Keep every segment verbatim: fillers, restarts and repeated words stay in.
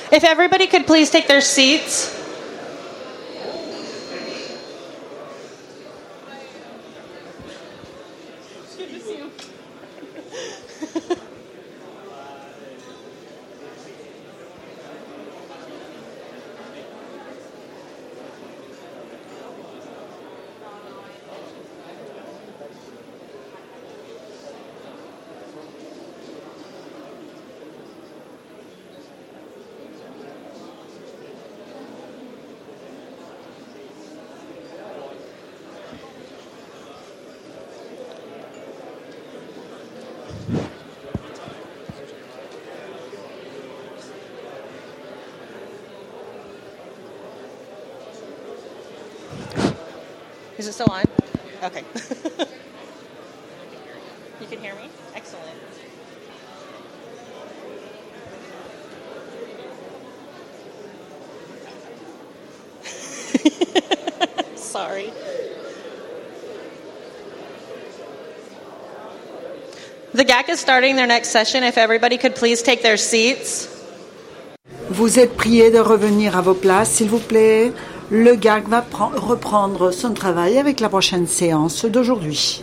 If everybody could please take their seats. Is it still on? Okay. You can hear me? Excellent. Sorry. The G A C is starting their next session. If everybody could please take their seats. Vous êtes priés de revenir à vos places, s'il vous plaît. Le G A C va reprendre son travail avec la prochaine séance d'aujourd'hui.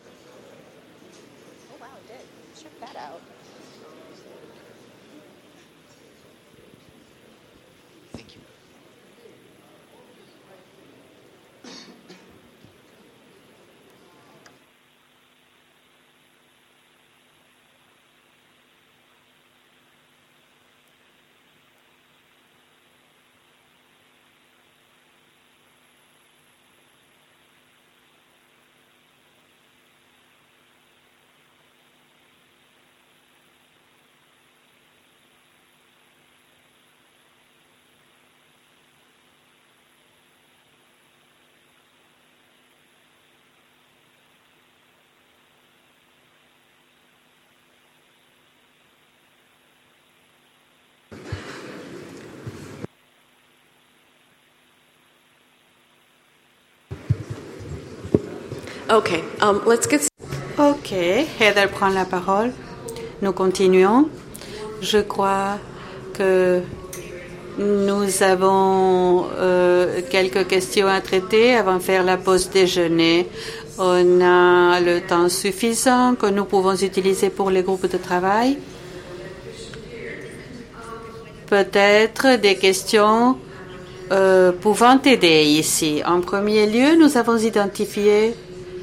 Okay, um, let's get... Ok, Heather prend la parole. Nous continuons. Je crois que nous avons euh, quelques questions à traiter avant de faire la pause déjeuner. On a le temps suffisant que nous pouvons utiliser pour les groupes de travail. Peut-être des questions euh, pouvant aider ici. En premier lieu, nous avons identifié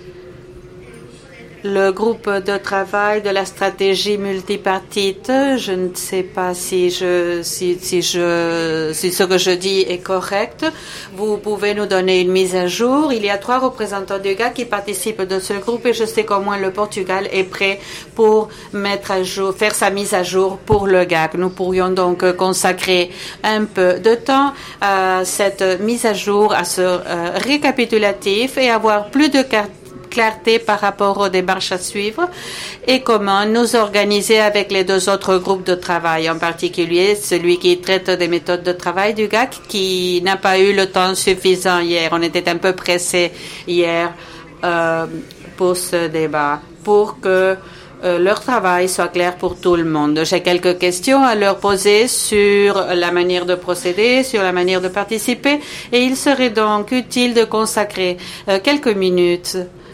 le groupe de travail de la stratégie multipartite. Je ne sais pas si je si si je si ce que je dis est correct. Vous pouvez nous donner une mise à jour. Il y a trois représentants du G A C qui participent de ce groupe et je sais qu'au moins le Portugal est prêt pour mettre à jour, faire sa mise à jour pour le G A C. Nous pourrions donc consacrer un peu de temps à cette mise à jour, à ce euh, récapitulatif et avoir plus de cartes clarté par rapport aux démarches à suivre et comment nous organiser avec les deux autres groupes de travail, en particulier celui qui traite des méthodes de travail du G A C qui n'a pas eu le temps suffisant hier. On était un peu pressé hier euh, pour ce débat, pour que euh, leur travail soit clair pour tout le monde. J'ai quelques questions à leur poser sur la manière de procéder, sur la manière de participer et il serait donc utile de consacrer euh, quelques minutes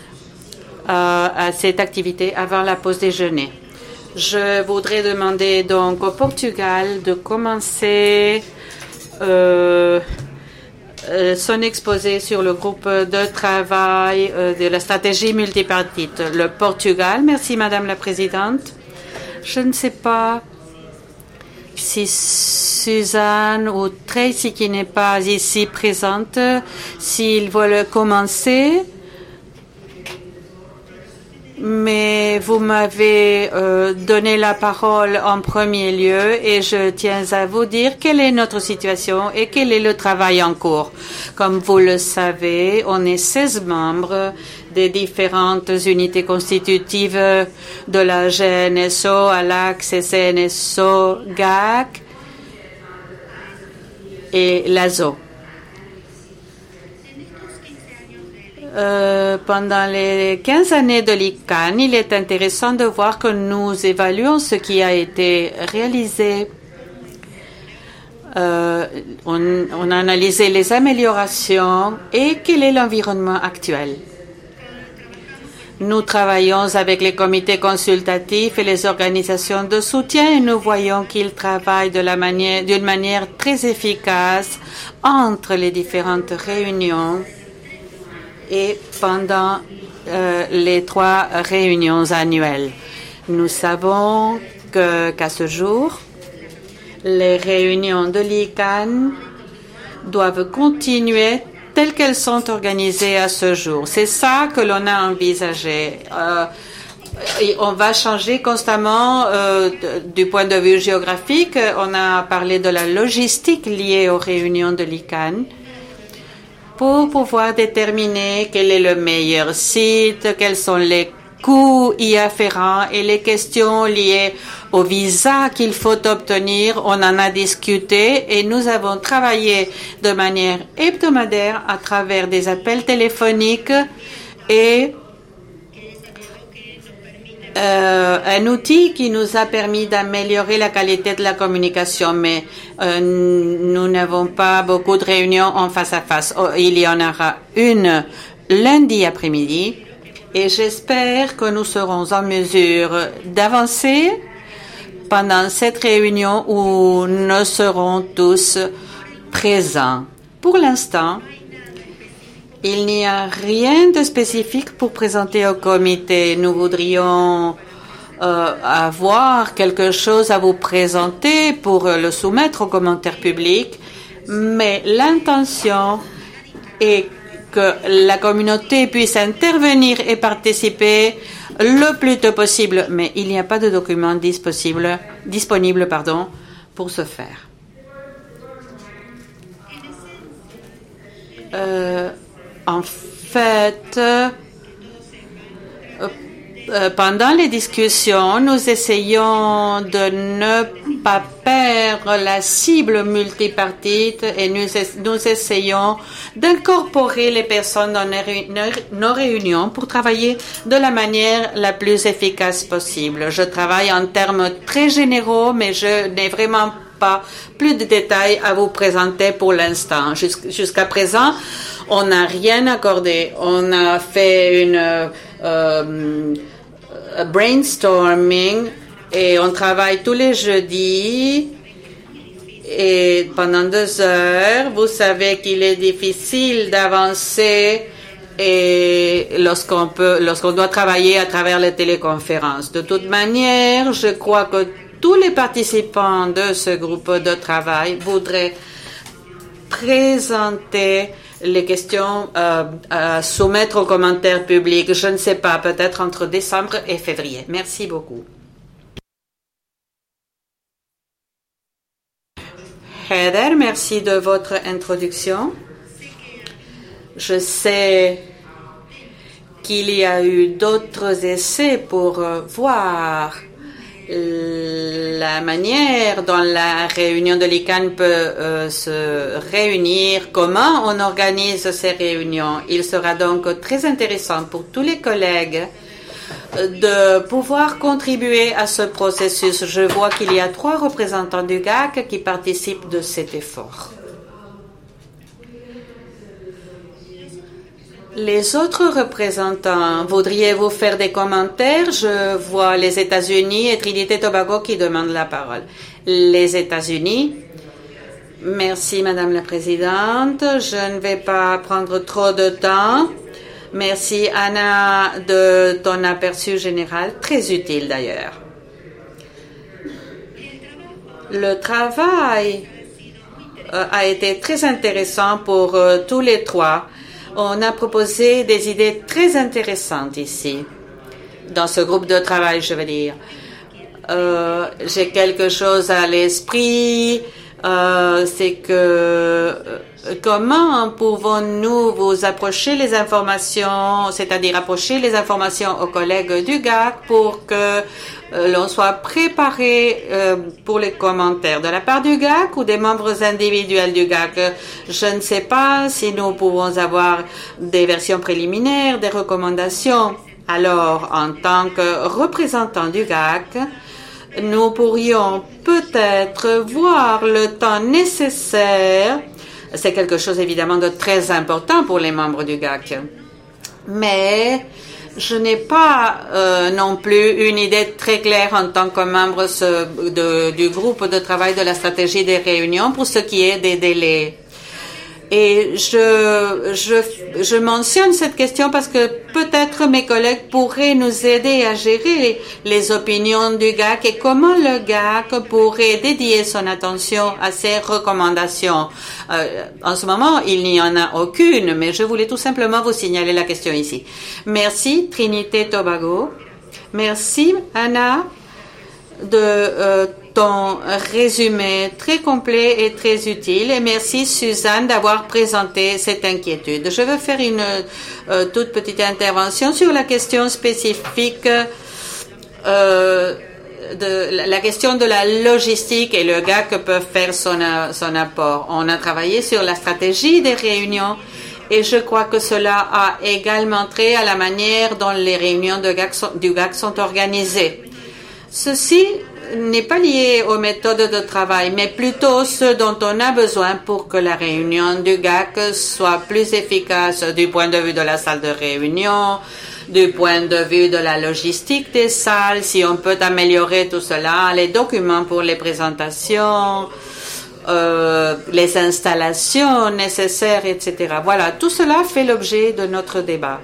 à cette activité avant la pause déjeuner. Je voudrais demander donc au Portugal de commencer euh, euh, son exposé sur le groupe de travail euh, de la stratégie multipartite. Le Portugal, merci Madame la Présidente. Je ne sais pas si Suzanne ou Tracy qui n'est pas ici présente, s'ils veulent commencer. Mais vous m'avez euh, donné la parole en premier lieu et je tiens à vous dire quelle est notre situation et quel est le travail en cours. Comme vous le savez, on est seize membres des différentes unités constitutives de la G N S O, ALAC, C C N S O, G A C et l'A S O. Euh, pendant les quinze années de l'I C A N, il est intéressant de voir que nous évaluons ce qui a été réalisé Euh, on, on a analysé les améliorations et quel est l'environnement actuel. Nous travaillons avec les comités consultatifs et les organisations de soutien et nous voyons qu'ils travaillent de la manière, d'une manière très efficace entre les différentes réunions et pendant euh, les trois réunions annuelles. Nous savons que, qu'à ce jour, les réunions de l'I C A N doivent continuer telles qu'elles sont organisées à ce jour. C'est ça que l'on a envisagé. Euh, et on va changer constamment euh, du point de vue géographique. On a parlé de la logistique liée aux réunions de l'I C A N pour pouvoir déterminer quel est le meilleur site, quels sont les coûts y afférents et les questions liées au visa qu'il faut obtenir. On en a discuté et nous avons travaillé de manière hebdomadaire à travers des appels téléphoniques et euh, un outil qui nous a permis d'améliorer la qualité de la communication. Mais euh, nous n'avons pas beaucoup de réunions en face à face. Oh, il y en aura une lundi après-midi. Et j'espère que nous serons en mesure d'avancer pendant cette réunion où nous serons tous présents. Pour l'instant, il n'y a rien de spécifique pour présenter au comité. Nous voudrions euh, avoir quelque chose à vous présenter pour le soumettre aux commentaires publics, mais l'intention est que la communauté puisse intervenir et participer le plus tôt possible, mais il n'y a pas de document disponible, disponible pardon, pour ce faire. Euh, en fait, euh, euh, pendant les discussions, nous essayons de ne pas perdre la cible multipartite et nous, nous essayons d'incorporer les personnes dans nos réunions pour travailler de la manière la plus efficace possible. Je travaille en termes très généraux, mais je n'ai vraiment pas plus de détails à vous présenter pour l'instant. Jusqu'à présent, on n'a rien accordé. On a fait une euh, brainstorming et on travaille tous les jeudis et pendant deux heures. Vous savez qu'il est difficile d'avancer et lorsqu'on peut, lorsqu'on doit travailler à travers les téléconférences. De toute manière, je crois que tous les participants de ce groupe de travail voudraient présenter les questions euh, à soumettre aux commentaires publics. Je ne sais pas, peut-être entre décembre et février. Merci beaucoup. Heather, merci de votre introduction. Je sais qu'il y a eu d'autres essais pour voir la manière dont la réunion de l'I C A N peut euh, se réunir, comment on organise ces réunions. Il sera donc très intéressant pour tous les collègues de pouvoir contribuer à ce processus. Je vois qu'il y a trois représentants du G A C qui participent de cet effort. Les autres représentants, voudriez-vous faire des commentaires? Je vois les États-Unis et Trinité-Tobago qui demandent la parole. Les États-Unis. Merci, Madame la Présidente. Je ne vais pas prendre trop de temps. Merci, Anna, de ton aperçu général, très utile d'ailleurs. Le travail euh, a été très intéressant pour euh, tous les trois. On a proposé des idées très intéressantes ici, dans ce groupe de travail, je veux dire. Euh, j'ai quelque chose à l'esprit, euh, c'est que euh, comment pouvons-nous vous approcher les informations, c'est-à-dire approcher les informations aux collègues du G A C pour que euh, l'on soit préparé euh, pour les commentaires de la part du G A C ou des membres individuels du G A C. Je ne sais pas si nous pouvons avoir des versions préliminaires, des recommandations. Alors, en tant que représentant du G A C, nous pourrions peut-être voir le temps nécessaire. C'est quelque chose évidemment de très important pour les membres du G A C. Mais je n'ai pas euh, non plus une idée très claire en tant que membre ce, de, du groupe de travail de la stratégie des réunions pour ce qui est des délais. Et je, je, je mentionne cette question parce que peut-être mes collègues pourraient nous aider à gérer les opinions du G A C et comment le G A C pourrait dédier son attention à ces recommandations. Euh, en ce moment, il n'y en a aucune, mais je voulais tout simplement vous signaler la question ici. Merci, Trinité Tobago. Merci, Anna, de euh, ton résumé très complet et très utile. Et merci, Suzanne, d'avoir présenté cette inquiétude. Je veux faire une euh, toute petite intervention sur la question spécifique euh, de la question de la logistique et le G A C peut faire son, son apport. On a travaillé sur la stratégie des réunions et je crois que cela a également trait à la manière dont les réunions de G A C sont, du G A C sont organisées. Ceci n'est pas lié aux méthodes de travail, mais plutôt ce dont on a besoin pour que la réunion du G A C soit plus efficace du point de vue de la salle de réunion, du point de vue de la logistique des salles, si on peut améliorer tout cela, les documents pour les présentations, euh, les installations nécessaires, et cetera. Voilà, tout cela fait l'objet de notre débat.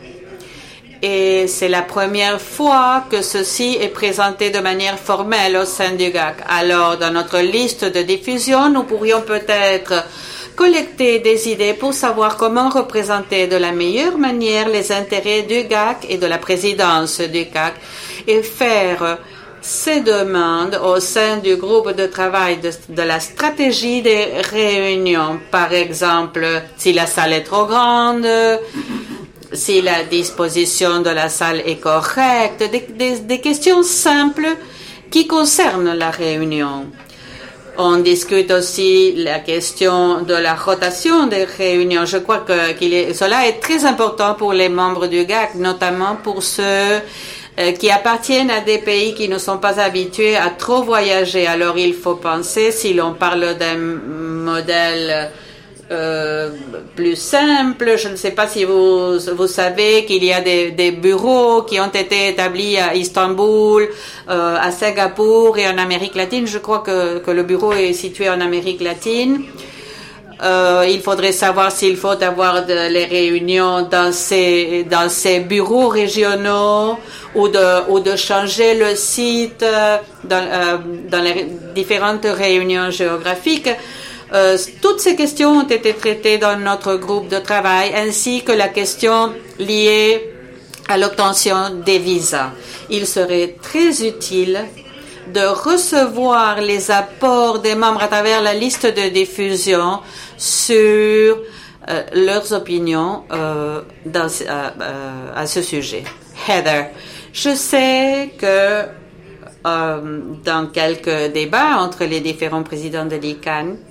Et c'est la première fois que ceci est présenté de manière formelle au sein du G A C. Alors, dans notre liste de diffusion, nous pourrions peut-être collecter des idées pour savoir comment représenter de la meilleure manière les intérêts du G A C et de la présidence du G A C et faire ces demandes au sein du groupe de travail de, de la stratégie des réunions. Par exemple, si la salle est trop grande, si la disposition de la salle est correcte, des, des, des questions simples qui concernent la réunion. On discute aussi la question de la rotation des réunions. Je crois que qu'il est, cela est très important pour les membres du G A C, notamment pour ceux euh, qui appartiennent à des pays qui ne sont pas habitués à trop voyager. Alors il faut penser, si l'on parle d'un modèle Euh, plus simple. Je ne sais pas si vous, vous savez qu'il y a des, des bureaux qui ont été établis à Istanbul, euh, à Singapour et en Amérique latine. Je crois que, que le bureau est situé en Amérique latine. Euh, il faudrait savoir s'il faut avoir de, les réunions dans ces, dans ces bureaux régionaux ou de, ou de changer le site dans, euh, dans les différentes réunions géographiques. Euh, toutes ces questions ont été traitées dans notre groupe de travail, ainsi que la question liée à l'obtention des visas. Il serait très utile de recevoir les apports des membres à travers la liste de diffusion sur euh, leurs opinions euh, dans, euh, à ce sujet. Heather, je sais que euh, dans quelques débats entre les différents présidents de l'I C A N,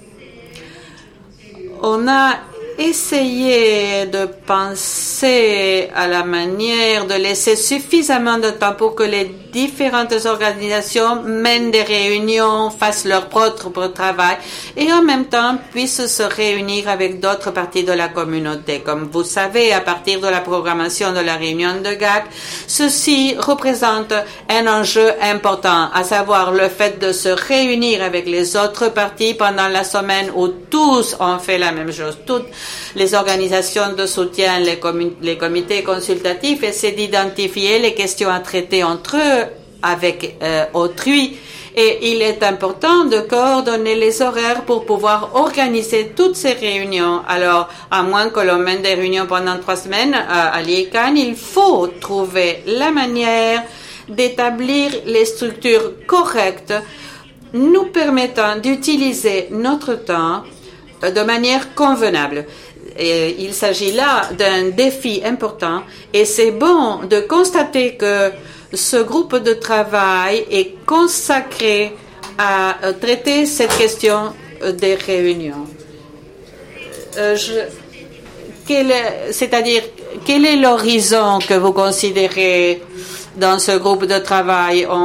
on a essayé de penser à la manière de laisser suffisamment de temps pour que les différentes organisations mènent des réunions, fassent leur propre travail et en même temps puissent se réunir avec d'autres parties de la communauté. Comme vous savez, à partir de la programmation de la réunion de G A C, ceci représente un enjeu important, à savoir le fait de se réunir avec les autres parties pendant la semaine où tous ont fait la même chose. Toutes les organisations de soutien, les, comi- les comités consultatifs, essaient d'identifier les questions à traiter entre eux avec euh, autrui. Et il est important de coordonner les horaires pour pouvoir organiser toutes ces réunions. Alors, à moins que l'on mène des réunions pendant trois semaines à, à l'I C A N, il faut trouver la manière d'établir les structures correctes nous permettant d'utiliser notre temps de manière convenable. Et il s'agit là d'un défi important et c'est bon de constater que ce groupe de travail est consacré à traiter cette question des réunions. Euh, je, quel est, c'est-à-dire, quel est l'horizon que vous considérez dans ce groupe de travail? On,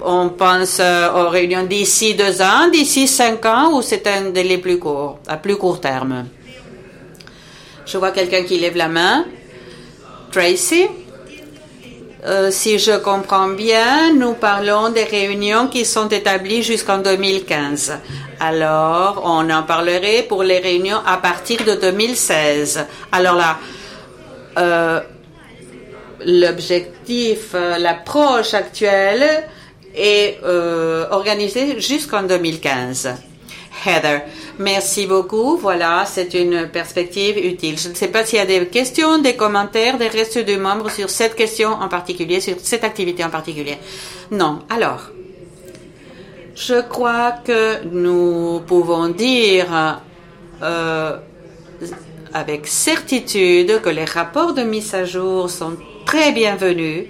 on pense aux réunions d'ici deux ans, d'ici cinq ans, ou c'est un délai plus court, à plus court terme? Je vois quelqu'un qui lève la main. Tracy? Euh, si je comprends bien, nous parlons des réunions qui sont établies jusqu'en deux mille quinze. Alors, on en parlerait pour les réunions à partir de deux mille seize. Alors là, euh, l'objectif, euh, l'approche actuelle est euh, organisée jusqu'en deux mille quinze. Heather, merci beaucoup. Voilà, c'est une perspective utile. Je ne sais pas s'il y a des questions, des commentaires, des restes de membres sur cette question en particulier, sur cette activité en particulier. Non. Alors, je crois que nous pouvons dire euh, avec certitude que les rapports de mise à jour sont très bienvenus.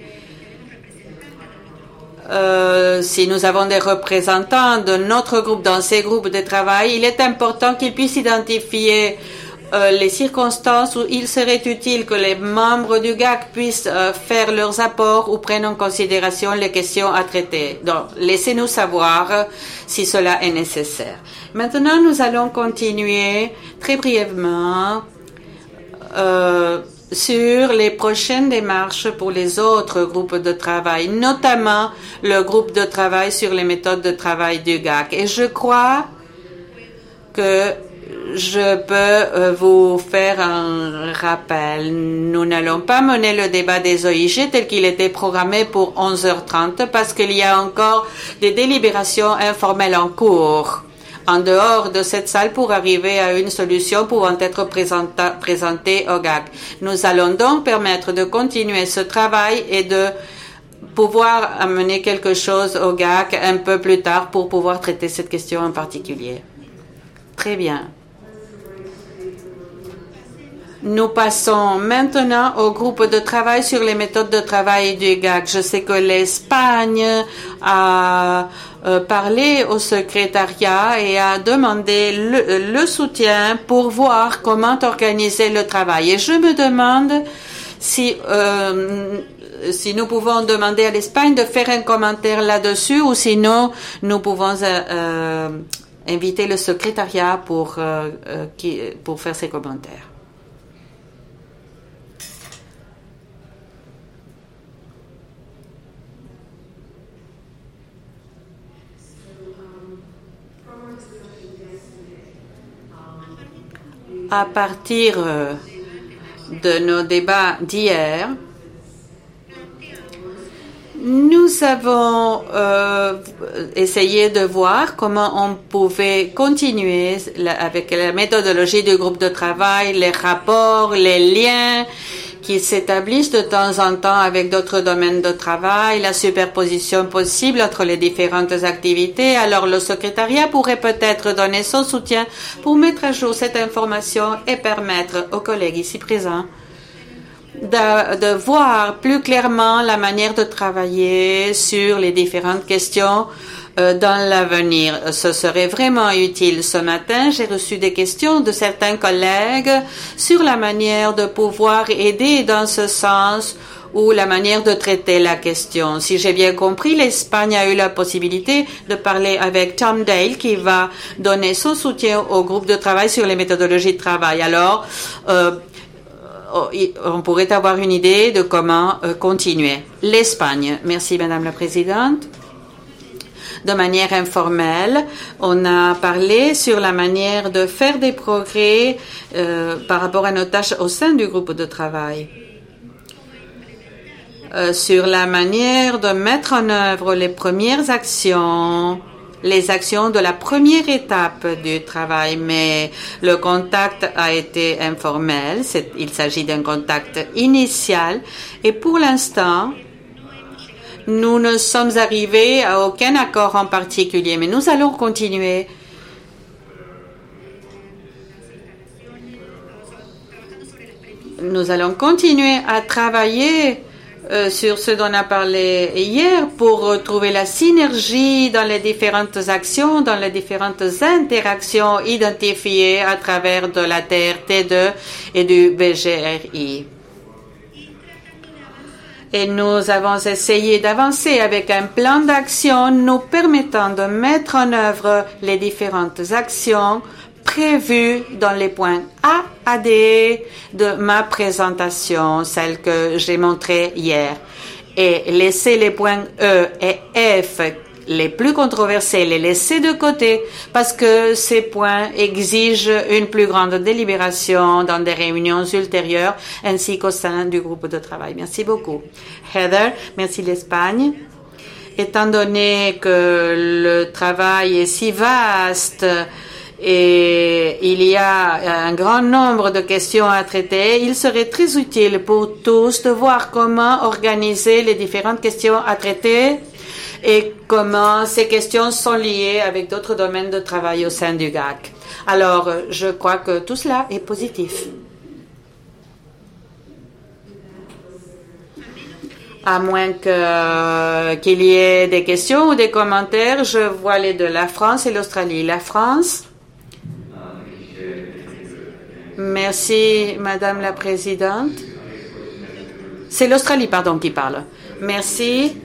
Euh, si nous avons des représentants de notre groupe dans ces groupes de travail, il est important qu'ils puissent identifier euh, les circonstances où il serait utile que les membres du G A C puissent euh, faire leurs apports ou prennent en considération les questions à traiter. Donc, laissez-nous savoir si cela est nécessaire. Maintenant, nous allons continuer très brièvement euh, sur les prochaines démarches pour les autres groupes de travail, notamment le groupe de travail sur les méthodes de travail du G A C. Et je crois que je peux vous faire un rappel. Nous n'allons pas mener le débat des O I G tel qu'il était programmé pour onze heures trente parce qu'il y a encore des délibérations informelles en cours en dehors de cette salle pour arriver à une solution pouvant être présentée au G A C. Nous allons donc permettre de continuer ce travail et de pouvoir amener quelque chose au G A C un peu plus tard pour pouvoir traiter cette question en particulier. Très bien. Nous passons maintenant au groupe de travail sur les méthodes de travail du G A C. Je sais que l'Espagne a euh, parlé au secrétariat et a demandé le, le soutien pour voir comment organiser le travail. Et je me demande si, euh, si nous pouvons demander à l'Espagne de faire un commentaire là-dessus ou sinon nous pouvons euh, euh, inviter le secrétariat pour, euh, euh, qui, pour faire ses commentaires. À partir de nos débats d'hier, nous avons euh, essayé de voir comment on pouvait continuer la, avec la méthodologie du groupe de travail, les rapports, les liens qui s'établissent de temps en temps avec d'autres domaines de travail, la superposition possible entre les différentes activités. Alors le secrétariat pourrait peut-être donner son soutien pour mettre à jour cette information et permettre aux collègues ici présents de, de voir plus clairement la manière de travailler sur les différentes questions euh, dans l'avenir. Ce serait vraiment utile. Ce matin, j'ai reçu des questions de certains collègues sur la manière de pouvoir aider dans ce sens ou la manière de traiter la question. Si j'ai bien compris, l'Espagne a eu la possibilité de parler avec Tom Dale qui va donner son soutien au groupe de travail sur les méthodologies de travail. Alors, euh, on pourrait avoir une idée de comment euh, continuer. L'Espagne. Merci, Madame la Présidente. De manière informelle, on a parlé sur la manière de faire des progrès euh, par rapport à nos tâches au sein du groupe de travail. Euh, sur la manière de mettre en œuvre les premières actions, les actions de la première étape du travail, mais le contact a été informel. C'est, il s'agit d'un contact initial et pour l'instant, nous ne sommes arrivés à aucun accord en particulier, mais nous allons continuer. Nous allons continuer à travailler euh, sur ce dont on a parlé hier pour trouver la synergie dans les différentes actions, dans les différentes interactions identifiées à travers de la T R T deux et du B G R I. Et nous avons essayé d'avancer avec un plan d'action nous permettant de mettre en œuvre les différentes actions prévues dans les points A à D de ma présentation, celle que j'ai montrée hier. Et laisser les points E et F, les plus controversés, les laisser de côté parce que ces points exigent une plus grande délibération dans des réunions ultérieures ainsi qu'au sein du groupe de travail. Merci beaucoup. Heather, merci l'Espagne. Étant donné que le travail est si vaste et il y a un grand nombre de questions à traiter, il serait très utile pour tous de voir comment organiser les différentes questions à traiter et comment ces questions sont liées avec d'autres domaines de travail au sein du G A C. Alors, je crois que tout cela est positif. À moins que, qu'il y ait des questions ou des commentaires, je vois les deux, la France et l'Australie. La France. Merci, Madame la Présidente. C'est l'Australie, pardon, qui parle. Merci.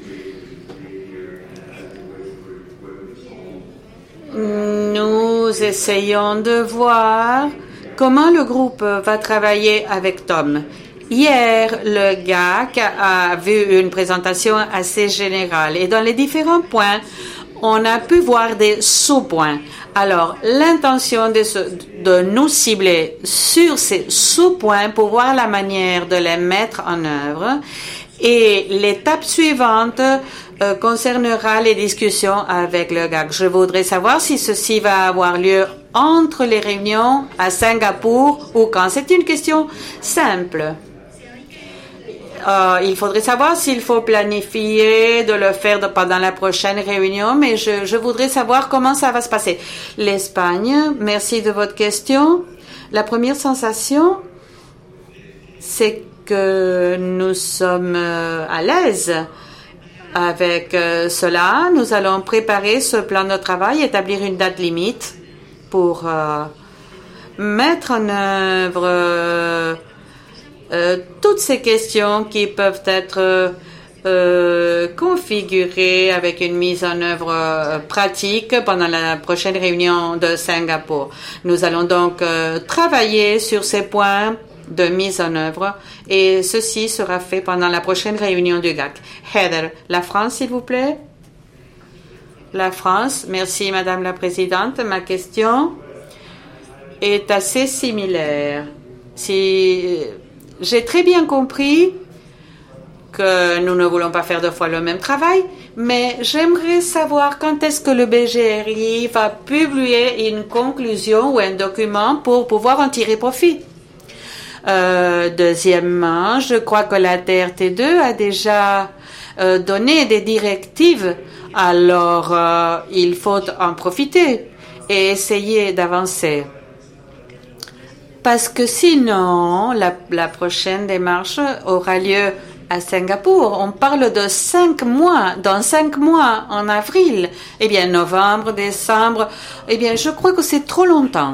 Nous essayons de voir comment le groupe va travailler avec Tom. Hier, le G A C a vu une présentation assez générale et dans les différents points, on a pu voir des sous-points. Alors, l'intention de, ce, de nous cibler sur ces sous-points pour voir la manière de les mettre en œuvre. Et l'étape suivante euh, concernera les discussions avec le G A C. Je voudrais savoir si ceci va avoir lieu entre les réunions à Singapour ou quand. C'est une question simple. Euh, il faudrait savoir s'il faut planifier de le faire de, pendant la prochaine réunion, mais je, je voudrais savoir comment ça va se passer. L'Espagne, merci de votre question. La première sensation, c'est que nous sommes euh, à l'aise avec euh, cela. Nous allons préparer ce plan de travail, établir une date limite pour euh, mettre en œuvre euh, Euh, toutes ces questions qui peuvent être euh, euh, configurées avec une mise en œuvre euh, pratique pendant la prochaine réunion de Singapour. Nous allons donc euh, travailler sur ces points de mise en œuvre et ceci sera fait pendant la prochaine réunion du G A C. Heather, la France, s'il vous plaît. La France, merci Madame la Présidente. Ma question est assez similaire. Si J'ai très bien compris que nous ne voulons pas faire deux fois le même travail, mais j'aimerais savoir quand est-ce que le B G R I va publier une conclusion ou un document pour pouvoir en tirer profit. Euh, deuxièmement, je crois que la T R T deux a déjà euh, donné des directives, alors euh, il faut en profiter et essayer d'avancer. Parce que sinon, la, la prochaine démarche aura lieu à Singapour. On parle de cinq mois, dans cinq mois, en avril. Eh bien, novembre, décembre. Eh bien, je crois que c'est trop longtemps.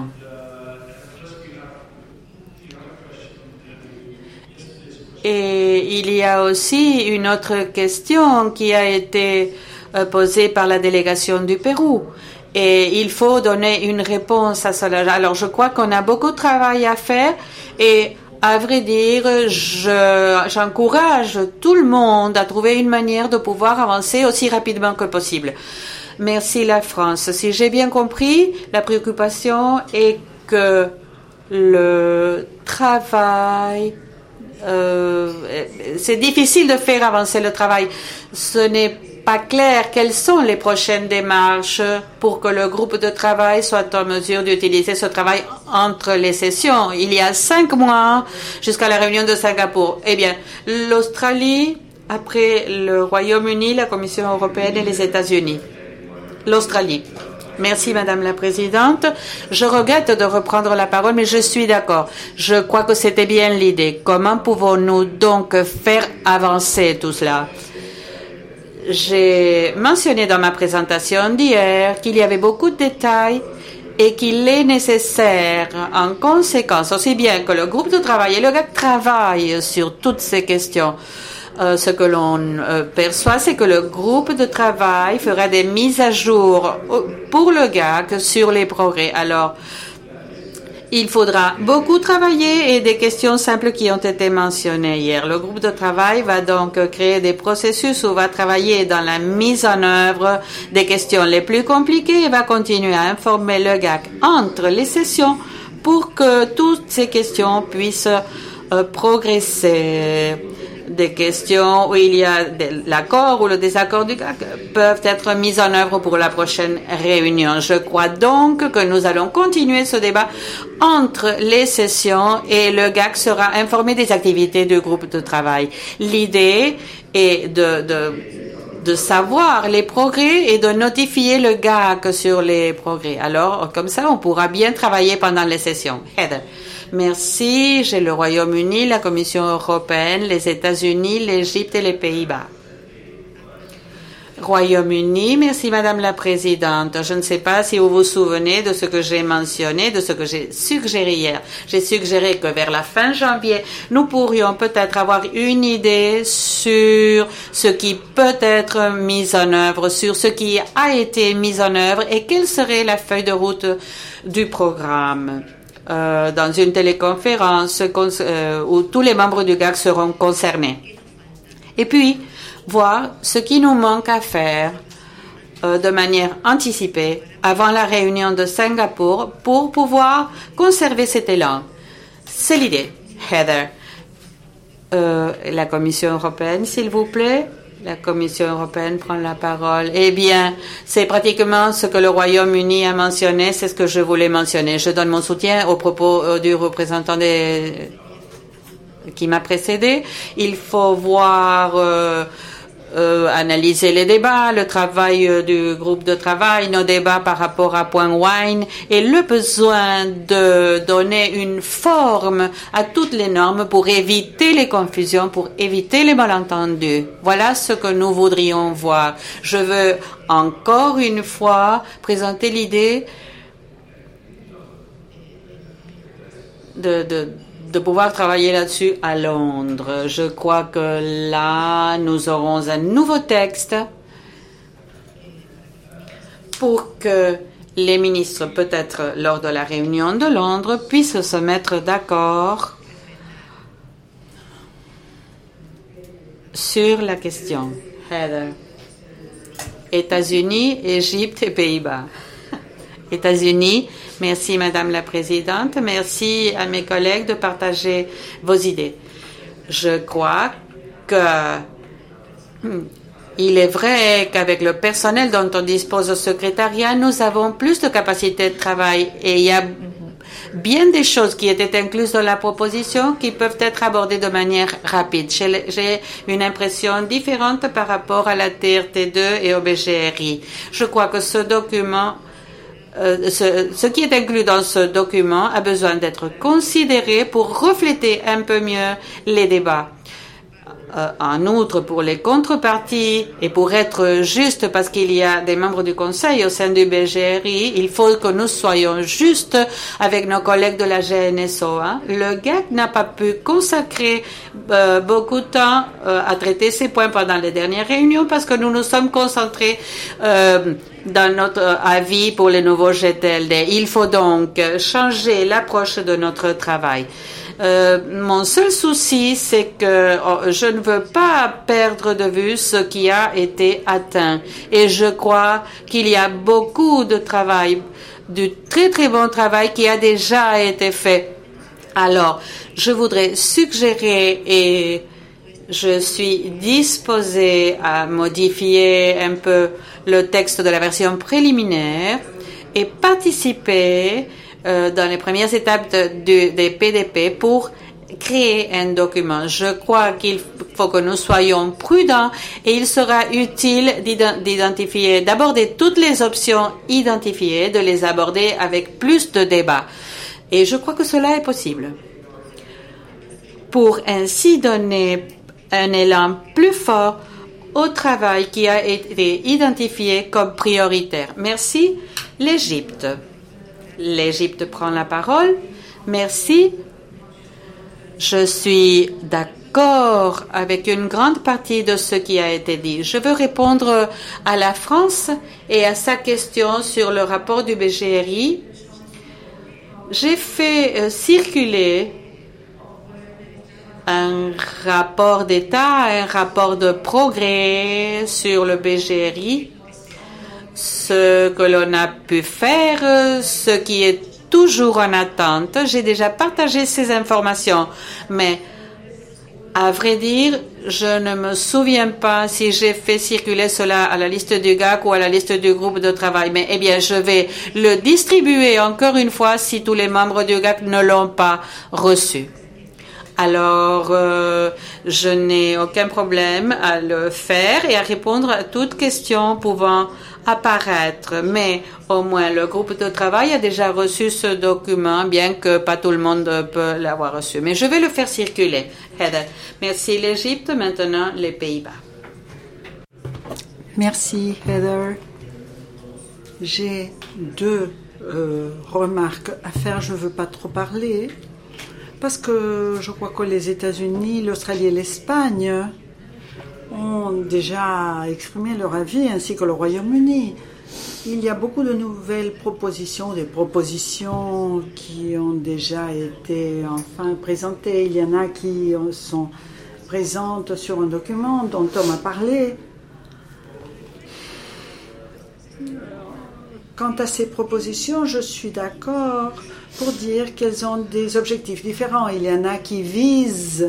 Et il y a aussi une autre question qui a été posée par la délégation du Pérou. Et il faut donner une réponse à cela. Alors, je crois qu'on a beaucoup de travail à faire et, à vrai dire, je, j'encourage tout le monde à trouver une manière de pouvoir avancer aussi rapidement que possible. Merci la France. Si j'ai bien compris, la préoccupation est que le travail... Euh, c'est difficile de faire avancer le travail. Ce n'est pas clair quelles sont les prochaines démarches pour que le groupe de travail soit en mesure d'utiliser ce travail entre les sessions. Il y a cinq mois jusqu'à la réunion de Singapour. Eh bien, l'Australie, après le Royaume-Uni, la Commission européenne et les États-Unis. L'Australie. Merci, Madame la Présidente. Je regrette de reprendre la parole, mais je suis d'accord. Je crois que c'était bien l'idée. Comment pouvons-nous donc faire avancer tout cela? J'ai mentionné dans ma présentation d'hier qu'il y avait beaucoup de détails et qu'il est nécessaire, en conséquence, aussi bien que le groupe de travail et le G A C travaillent sur toutes ces questions. euh, ce que l'on euh, perçoit, c'est que le groupe de travail fera des mises à jour pour le G A C sur les progrès. Alors, il faudra beaucoup travailler et des questions simples qui ont été mentionnées hier. Le groupe de travail va donc créer des processus où va travailler dans la mise en œuvre des questions les plus compliquées et va continuer à informer le G A C entre les sessions pour que toutes ces questions puissent euh, progresser. Des questions où il y a l'accord ou le désaccord du G A C peuvent être mises en œuvre pour la prochaine réunion. Je crois donc que nous allons continuer ce débat entre les sessions et le G A C sera informé des activités du groupe de travail. L'idée est de, de, de savoir les progrès et de notifier le G A C sur les progrès. Alors, comme ça, on pourra bien travailler pendant les sessions. Heather. Merci. J'ai le Royaume-Uni, la Commission européenne, les États-Unis, l'Égypte et les Pays-Bas. Royaume-Uni, merci Madame la Présidente. Je ne sais pas si vous vous souvenez de ce que j'ai mentionné, de ce que j'ai suggéré hier. J'ai suggéré que vers la fin janvier, nous pourrions peut-être avoir une idée sur ce qui peut être mis en œuvre, sur ce qui a été mis en œuvre et quelle serait la feuille de route du programme. Euh, dans une téléconférence euh, où tous les membres du G A C seront concernés. Et puis, voir ce qui nous manque à faire euh, de manière anticipée avant la réunion de Singapour pour pouvoir conserver cet élan. C'est l'idée. Heather, euh, la Commission européenne, s'il vous plaît. La Commission européenne prend la parole. Eh bien, c'est pratiquement ce que le Royaume-Uni a mentionné, c'est ce que je voulais mentionner. Je donne mon soutien aux propos du représentant des... qui m'a précédé. Il faut voir, euh, euh, analyser les débats, le travail euh, du groupe de travail, nos débats par rapport à Point Wine et le besoin de donner une forme à toutes les normes pour éviter les confusions, pour éviter les malentendus. Voilà ce que nous voudrions voir. Je veux encore une fois présenter l'idée de, de de pouvoir travailler là-dessus à Londres. Je crois que là, nous aurons un nouveau texte pour que les ministres, peut-être lors de la réunion de Londres, puissent se mettre d'accord sur la question. Heather. États-Unis, Égypte et Pays-Bas. États-Unis, merci Madame la Présidente, merci à mes collègues de partager vos idées. Je crois que hmm, il est vrai qu'avec le personnel dont on dispose au secrétariat, nous avons plus de capacité de travail et il y a bien des choses qui étaient incluses dans la proposition qui peuvent être abordées de manière rapide. J'ai une impression différente par rapport à la T R T deux et au B G R I. Je crois que ce document Euh, ce, ce qui est inclus dans ce document a besoin d'être considéré pour refléter un peu mieux les débats. Euh, en outre, pour les contreparties et pour être juste parce qu'il y a des membres du Conseil au sein du B G R I, il faut que nous soyons justes avec nos collègues de la G N S O. Hein. Le G A C n'a pas pu consacrer euh, beaucoup de temps euh, à traiter ces points pendant les dernières réunions parce que nous nous sommes concentrés euh, dans notre avis pour les nouveaux G T L D. Il faut donc changer l'approche de notre travail. Euh, mon seul souci, c'est que oh, je ne veux pas perdre de vue ce qui a été atteint. Et je crois qu'il y a beaucoup de travail, du très très bon travail qui a déjà été fait. Alors, je voudrais suggérer et je suis disposée à modifier un peu le texte de la version préliminaire et participer euh, dans les premières étapes de, de, des P D P pour créer un document. Je crois qu'il faut que nous soyons prudents et il sera utile d'identifier, d'aborder toutes les options identifiées, de les aborder avec plus de débat. Et je crois que cela est possible. Pour ainsi donner un élan plus fort au travail qui a été identifié comme prioritaire. Merci. L'Égypte. L'Égypte prend la parole. Merci. Je suis d'accord d'accord avec une grande partie de ce qui a été dit. Je veux répondre à la France et à sa question sur le rapport du B G R I. J'ai fait euh, circuler un rapport d'État, un rapport de progrès sur le B G R I, ce que l'on a pu faire, ce qui est toujours en attente. J'ai déjà partagé ces informations, mais à vrai dire, je ne me souviens pas si j'ai fait circuler cela à la liste du G A C ou à la liste du groupe de travail. Mais eh bien, je vais le distribuer encore une fois si tous les membres du G A C ne l'ont pas reçu. Alors, euh, je n'ai aucun problème à le faire et à répondre à toute question pouvant apparaître. Mais au moins, le groupe de travail a déjà reçu ce document, bien que pas tout le monde peut l'avoir reçu. Mais je vais le faire circuler. Heather. Merci l'Égypte, maintenant les Pays-Bas. Merci Heather. J'ai deux euh, remarques à faire. Je ne veux pas trop parler. Parce que je crois que les États-Unis, l'Australie et l'Espagne ont déjà exprimé leur avis, ainsi que le Royaume-Uni. Il y a beaucoup de nouvelles propositions, des propositions qui ont déjà été enfin présentées. Il y en a qui sont présentes sur un document dont Tom a parlé. Quant à ces propositions, je suis d'accord pour dire qu'elles ont des objectifs différents. Il y en a qui visent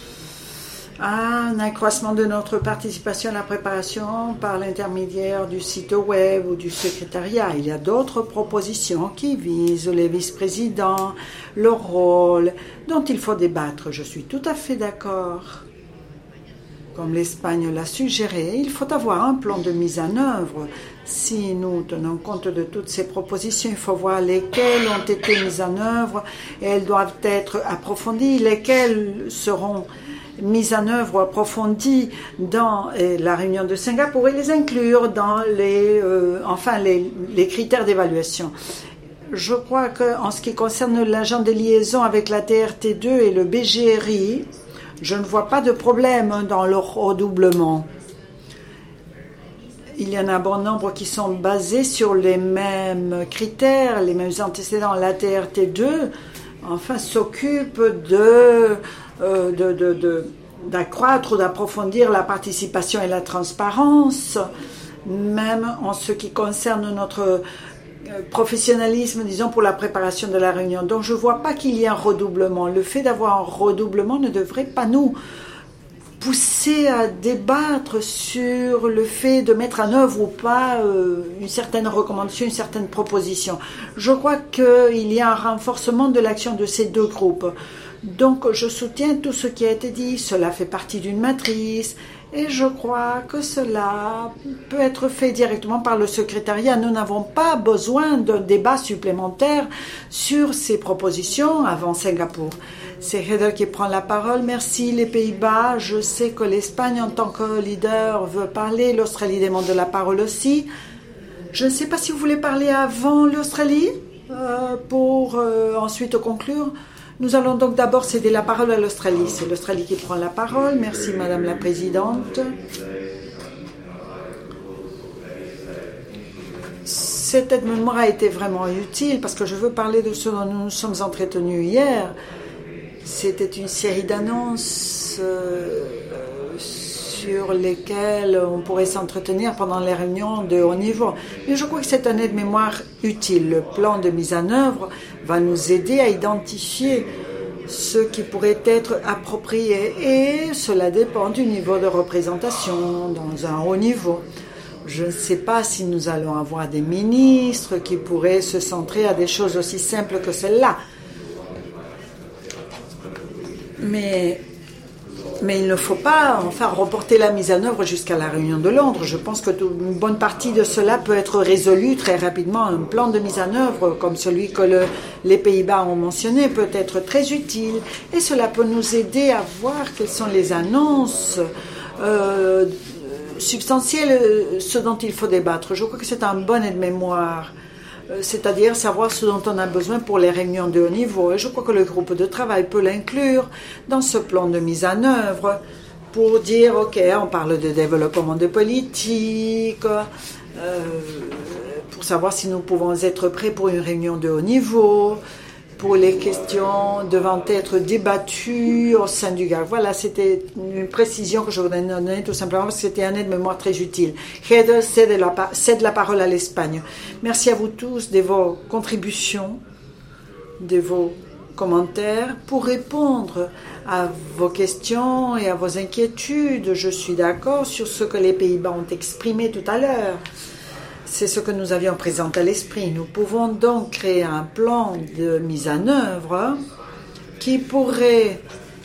à un accroissement de notre participation à la préparation par l'intermédiaire du site web ou du secrétariat. Il y a d'autres propositions qui visent les vice-présidents, leur rôle, dont il faut débattre. Je suis tout à fait d'accord. Comme l'Espagne l'a suggéré, il faut avoir un plan de mise en œuvre. Si nous tenons compte de toutes ces propositions, il faut voir lesquelles ont été mises en œuvre et elles doivent être approfondies, lesquelles seront mises en œuvre ou approfondies dans eh, la réunion de Singapour et les inclure dans les, euh, enfin, les, les critères d'évaluation. Je crois qu'en ce qui concerne l'agent de liaison avec la T R T deux et le B G R I, je ne vois pas de problème dans leur redoublement. Il y en a un bon nombre qui sont basés sur les mêmes critères, les mêmes antécédents. La T R T deux, enfin, s'occupe de, euh, de, de, de, d'accroître ou d'approfondir la participation et la transparence, même en ce qui concerne notre professionnalisme, disons, pour la préparation de la réunion. Donc, je ne vois pas qu'il y ait un redoublement. Le fait d'avoir un redoublement ne devrait pas nous pousser à débattre sur le fait de mettre en œuvre ou pas euh, une certaine recommandation, une certaine proposition. Je crois qu'il y a un renforcement de l'action de ces deux groupes. Donc, je soutiens tout ce qui a été dit. Cela fait partie d'une matrice. Et je crois que cela peut être fait directement par le secrétariat. Nous n'avons pas besoin d'un débat supplémentaire sur ces propositions avant Singapour. C'est Heather qui prend la parole. Merci les Pays-Bas. Je sais que l'Espagne en tant que leader veut parler. L'Australie demande la parole aussi. Je ne sais pas si vous voulez parler avant l'Australie euh, pour euh, ensuite conclure. Nous allons donc d'abord céder la parole à l'Australie. C'est l'Australie qui prend la parole. Merci, Madame la Présidente. Cet aide-mémoire a été vraiment utile parce que je veux parler de ce dont nous nous sommes entretenus hier. C'était une série d'annonces euh, sur lesquelles on pourrait s'entretenir pendant les réunions de haut niveau. Mais je crois que c'est un aide-mémoire utile. Le plan de mise en œuvre va nous aider à identifier ce qui pourrait être approprié et cela dépend du niveau de représentation dans un haut niveau. Je ne sais pas si nous allons avoir des ministres qui pourraient se centrer à des choses aussi simples que celle-là. Mais, mais il ne faut pas enfin reporter la mise en œuvre jusqu'à la réunion de Londres. Je pense que une bonne partie de cela peut être résolue très rapidement. Un plan de mise en œuvre comme celui que le, les Pays-Bas ont mentionné peut être très utile et cela peut nous aider à voir quelles sont les annonces euh, substantielles, ce dont il faut débattre. Je crois que c'est un bon aide-mémoire. c'est-à-dire savoir ce dont on a besoin pour les réunions de haut niveau. Et je crois que le groupe de travail peut l'inclure dans ce plan de mise en œuvre pour dire, OK, on parle de développement de politique, euh, pour savoir si nous pouvons être prêts pour une réunion de haut niveau, pour les questions devant être débattues au sein du G A C. Voilà, c'était une précision que je voudrais donner tout simplement parce que c'était un aide-mémoire très utile. Heather cède la, cède la parole à l'Espagne. Merci à vous tous de vos contributions, de vos commentaires pour répondre à vos questions et à vos inquiétudes. Je suis d'accord sur ce que les Pays-Bas ont exprimé tout à l'heure. C'est ce que nous avions présenté à l'esprit. Nous pouvons donc créer un plan de mise en œuvre qui pourrait,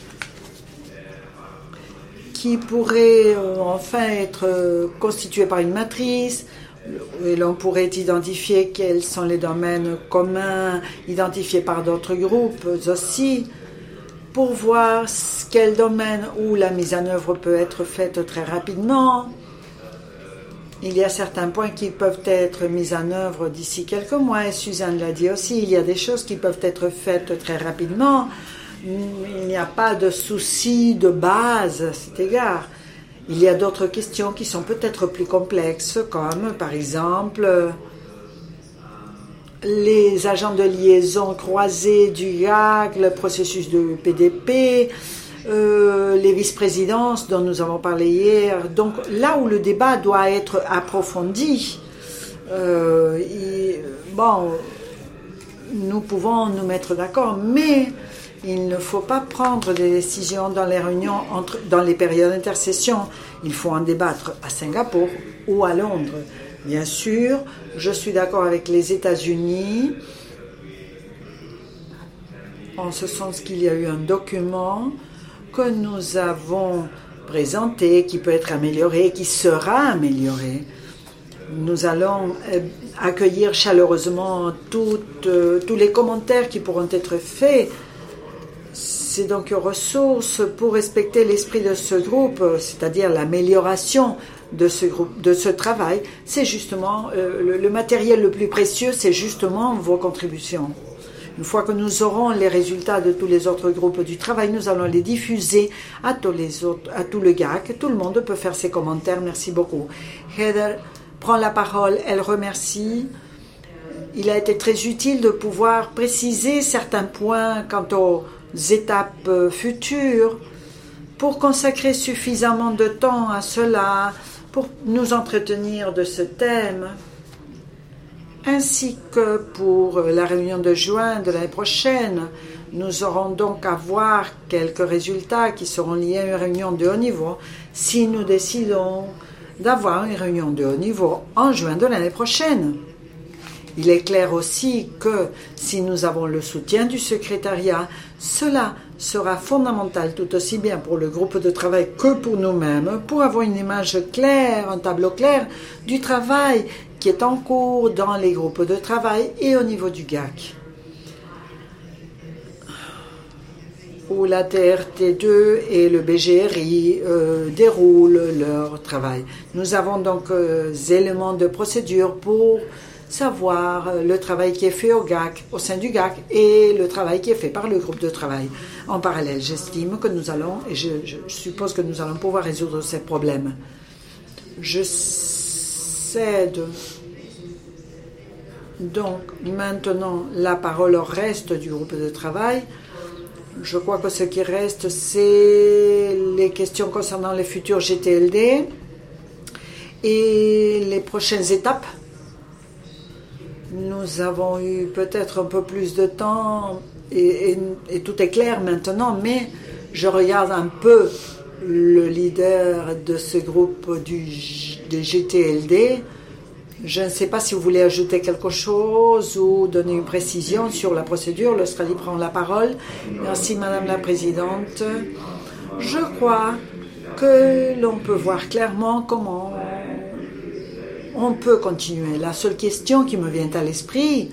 qui pourrait euh, enfin être euh, constitué par une matrice, et l'on pourrait identifier quels sont les domaines communs identifiés par d'autres groupes aussi, pour voir quel domaine où la mise en œuvre peut être faite très rapidement. Il y a certains points qui peuvent être mis en œuvre d'ici quelques mois, et Suzanne l'a dit aussi, il y a des choses qui peuvent être faites très rapidement. Il n'y a pas de souci de base à cet égard. Il y a d'autres questions qui sont peut-être plus complexes, comme par exemple les agents de liaison croisés du G A C, le processus de P D P, Euh, les vice-présidences dont nous avons parlé hier. Donc là où le débat doit être approfondi, euh, il, bon, nous pouvons nous mettre d'accord, mais il ne faut pas prendre des décisions dans les réunions, entre, dans les périodes d'intercession. Il faut en débattre à Singapour ou à Londres. Bien sûr, je suis d'accord avec les États-Unis en ce sens qu'il y a eu un document que nous avons présenté, qui peut être amélioré, qui sera amélioré. Nous allons accueillir chaleureusement toutes, euh, tous les commentaires qui pourront être faits. C'est donc une ressource pour respecter l'esprit de ce groupe, c'est-à-dire l'amélioration de ce groupe, de ce travail. C'est justement euh, le, le matériel le plus précieux, c'est justement vos contributions. Une fois que nous aurons les résultats de tous les autres groupes du travail, nous allons les diffuser à tous les autres, à tout le G A C. Tout le monde peut faire ses commentaires. Merci beaucoup. Heather prend la parole. Elle remercie. Il a été très utile de pouvoir préciser certains points quant aux étapes futures pour consacrer suffisamment de temps à cela, pour nous entretenir de ce thème, ainsi que pour la réunion de juin de l'année prochaine. Nous aurons donc à voir quelques résultats qui seront liés à une réunion de haut niveau si nous décidons d'avoir une réunion de haut niveau en juin de l'année prochaine. Il est clair aussi que si nous avons le soutien du secrétariat, cela sera fondamental tout aussi bien pour le groupe de travail que pour nous-mêmes, pour avoir une image claire, un tableau clair du travail qui est en cours dans les groupes de travail et au niveau du G A C, où la T R T deux et le B G R I euh, déroulent leur travail. Nous avons donc euh, des éléments de procédure pour savoir euh, le travail qui est fait au G A C, au sein du G A C, et le travail qui est fait par le groupe de travail. En parallèle, j'estime que nous allons, et je, je suppose que nous allons pouvoir résoudre ces problèmes. Je cède donc maintenant la parole au reste du groupe de travail. Je crois que ce qui reste, c'est les questions concernant les futurs G T L D et les prochaines étapes. Nous avons eu peut-être un peu plus de temps et, et, et tout est clair maintenant, mais je regarde un peu le leader de ce groupe du, des G T L D. Je ne sais pas si vous voulez ajouter quelque chose ou donner une précision sur la procédure. L'Australie prend la parole. Merci, Madame la Présidente. Je crois que l'on peut voir clairement comment on peut continuer. La seule question qui me vient à l'esprit,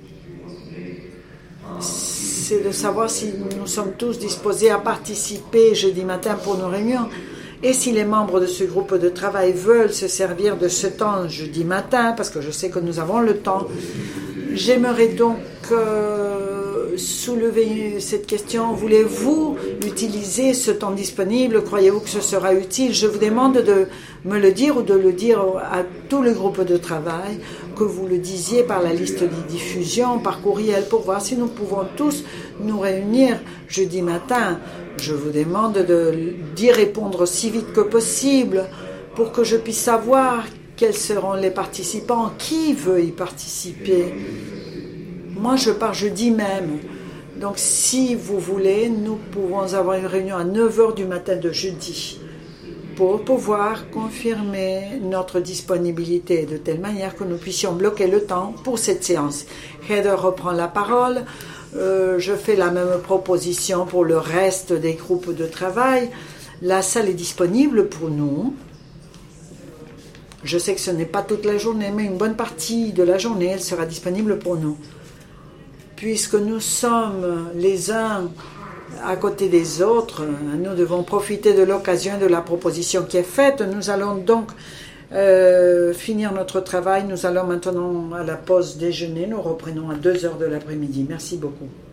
c'est de savoir si nous sommes tous disposés à participer jeudi matin pour nos réunions. Et si les membres de ce groupe de travail veulent se servir de ce temps jeudi matin, parce que je sais que nous avons le temps, J'aimerais donc euh, soulever cette question. Voulez-vous utiliser ce temps disponible? Croyez-vous que ce sera utile? Je vous demande de me le dire ou de le dire à tous les groupes de travail, que vous le disiez par la liste de diffusion, par courriel, pour voir si nous pouvons tous nous réunir jeudi matin. Je vous demande de d'y répondre aussi vite que possible pour que je puisse savoir quels seront les participants, qui veut y participer. Moi, je pars jeudi même. Donc, si vous voulez, nous pouvons avoir une réunion à neuf heures du matin de jeudi pour pouvoir confirmer notre disponibilité de telle manière que nous puissions bloquer le temps pour cette séance. Heather reprend la parole. Euh, je fais la même proposition pour le reste des groupes de travail. La salle est disponible pour nous. Je sais que ce n'est pas toute la journée, mais une bonne partie de la journée, elle sera disponible pour nous. Puisque nous sommes les uns à côté des autres, nous devons profiter de l'occasion de la proposition qui est faite. Nous allons donc euh, finir notre travail. Nous allons maintenant à la pause déjeuner. Nous reprenons à deux heures de l'après-midi. Merci beaucoup.